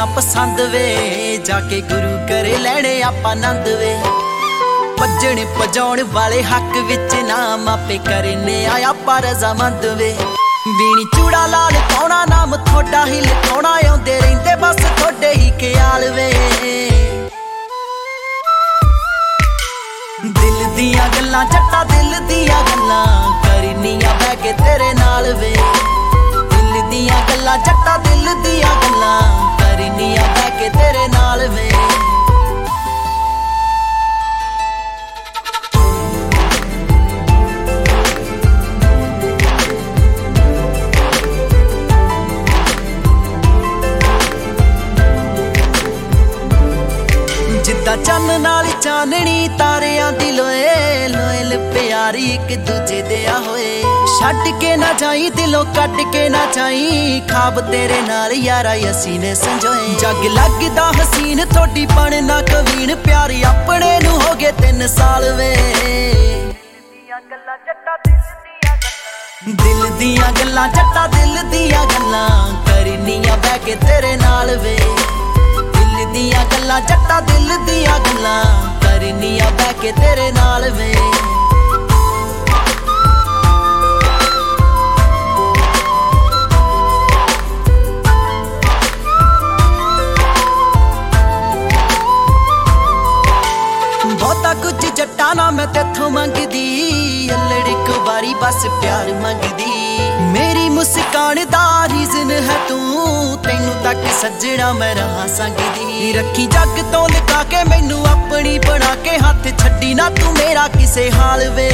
ਤੇਰੀਆਂ ਪਸੰਦ ਵੇ ਜਾਕੇ ਗੁਰੂ ਕਰੇ ਲੈਣੇ ਆਪਾਂ ਆਨੰਦ ਵੇ ਭੱਜਣ ਭਜਾਉਣ ਵਾਲੇ ਹੱਕ ਵਿੱਚ ਨਾਮ ਆਪੇ ਕਰਨੇ ਆਇਆ ਪਰ ਰਜ਼ਾਮੰਦ ਵੇ ਵੀਣੀ ਚੂੜਾ ਲਾਲ ਪਾਉਣਾ ਨਾਮ ਥੋੜਾ ਹੀ ਲਿਖਾਉਣਾ ਆਉਂਦੇ ਰਹਿੰਦੇ ਬਸ ਥੋੜੇ ਹੀ ਖਿਆਲ ਵੇ ਦਿਲ ਦੀਆਂ ਗੱਲਾਂ ਜੱਟਾ ਦਿਲ ਦੀਆਂ ਗੱਲਾਂ ਕਰਨੀਆਂ ਬਹਿ ਕੇ ਤੇਰੇ ਨਾਲ ਵੇ ਦਿਲ ਦੀਆਂ ਗੱਲਾਂ ਜੱਟਾ ਦਿਲ ਦੀਆਂ ਗੱਲਾਂ ਕਰਨੀਆਂ ਬਹਿ ਕੇ ਤੇਰੇ ਨਾਲ ਵੇ ਜਿੱਦਾਂ ਚੰਨ ਨਾਲ ਚਾਨਣੀ ਤਾਰਿਆਂ ਦੀ ਲੋਏ ਲੋਇਲ ਪਿਆਰੀ ਇੱਕ ਦੂਜੇ ਦੇ ਆ ਹੋਏ ਛੱਡ ਕੇ ਨਾ ਜਾਈ ਦਿਲੋਂ ਕੱਢ ਕੇ ਨਾ ਜਾਈ ਖਾਬ ਤੇਰੇ ਨਾਲ ਯਾਰਾ ਅਸੀਂ ਨੇ ਸੰਜੋਏ ਜੱਗ ਲੱਗਦਾ ਹਸੀਨ ਥੋੜੀ ਬਣ ਨਾ ਕਵੀਨ ਪਿਆਰੀ ਆਪਣੇ ਨੂੰ ਹੋ ਗਏ 3 ਸਾਲ ਵੇ ਦਿਲ ਦੀਆਂ ਗੱਲਾਂ ਜੱਟਾ ਦਿਲ ਦੀਆਂ ਗੱਲਾਂ ਕਰਨੀਆਂ ਬਹਿ ਕੇ ਤੇਰੇ ਨਾਲ ਵੇ ਦਿਲ ਦੀਆਂ ਗੱਲਾਂ ਜੱਟਾ ਦਿਲ ਦੀਆਂ ਗੱਲਾਂ ਕਰਨੀਆਂ ਬਹਿ ਕੇ ਤੇਰੇ ਨਾਲ ਵੇ ਬਹੁਤਾ ਕੁਝ ਜੱਟਾ ਨਾ ਮੈਂ ਤੇਥੋਂ ਮੰਗਦੀ ਅਲੜ ਇੱਕ ਵਾਰੀ ਬਸ ਪਿਆਰ ਮੰਗਦੀ ਮੇਰੀ ਮੁਸਕਾਨ ਦਾ ਰੀਜ਼ਨ ਹੈ ਤੂੰ ਤੈਨੂੰ ਤੱਕ ਸੱਜਣਾ ਮੈਂ ਰਹਾ ਸੰਗਦੀ ਰੱਖੀ ਜੱਗ ਤੋਂ ਲਗਾ ਕੇ ਮੈਨੂੰ ਆਪਣੀ ਬਣਾ ਕੇ ਹੱਥ ਛੱਡੀ ਨਾ ਤੂੰ ਮੇਰਾ ਕਿਸੇ ਹਾਲ ਵੇ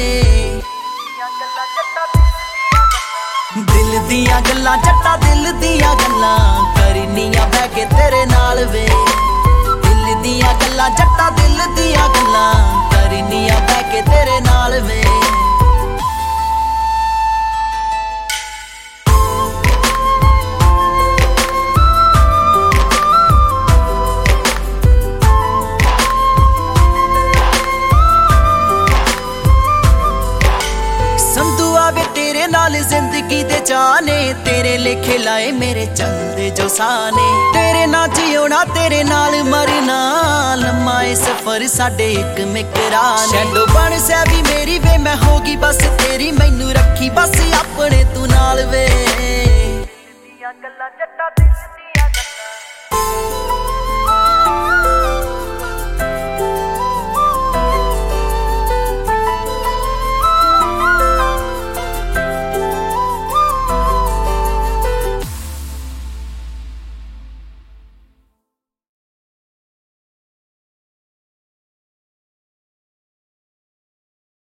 ਦਿਲ ਦੀਆਂ ਗੱਲਾਂ ਜੱਟਾ ਦਿਲ ਦੀਆਂ ਗੱਲਾਂ ਕਰਨੀਆਂ ਬਹਿ ਕੇ ਤੇਰੇ ਨਾਲ ਵੇ ਦਿਲ ਦੀਆਂ ਗੱਲਾਂ ਜੱਟਾ ਦਿਲ ਦੀਆਂ ਗੱਲਾਂ ਕਰਨੀਆਂ ਬਹਿ ਕੇ ਤੇਰੇ ਨਾਲ ਵੇ ਤੇਰੇ ਨਾਲ ਜ਼ਿੰਦਗੀ ਦੇ ਚਾਹਨੇ ਤੇਰੇ ਲੇਖੇ ਲਾਏ ਮੇਰੇ ਚੱਲਦੇ ਜੋ ਸਾਨੇ ਤੇਰੇ ਨਾਲ ਜਿਉਣਾ ਤੇਰੇ ਨਾਲ ਮਰਨਾ ਲੰਮਾ ਏ ਸਫ਼ਰ ਸਾਡੇ ਇੱਕ ਮਿਕਰਾਨੇ ਸ਼ੈਡੋ ਬਣ ਸੈ ਵੀ ਮੇਰੀ ਵੇ ਮੈਂ ਹੋਗੀ ਬਸ ਤੇਰੀ ਮੈਨੂੰ ਰੱਖੀ ਬਸ ਆਪਣੇ ਤੂੰ ਨਾਲ ਵੇ ਗੱਲਾਂ ਜੱਟਾ